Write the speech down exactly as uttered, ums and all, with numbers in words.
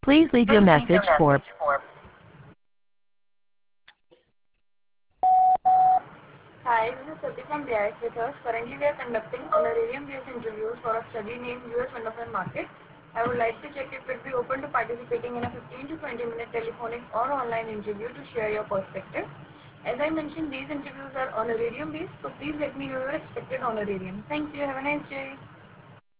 Please leave your message for Hi, this is Sati from D I S Research. Currently, we are conducting honorarium-based interviews for a study named U S Wonderful Market. I would like to check if you'd be open to participating in a fifteen to twenty minute telephonic or online interview to share your perspective. As I mentioned, these interviews are honorarium-based, so please let me know your expected honorarium. Thank you. Have a nice day.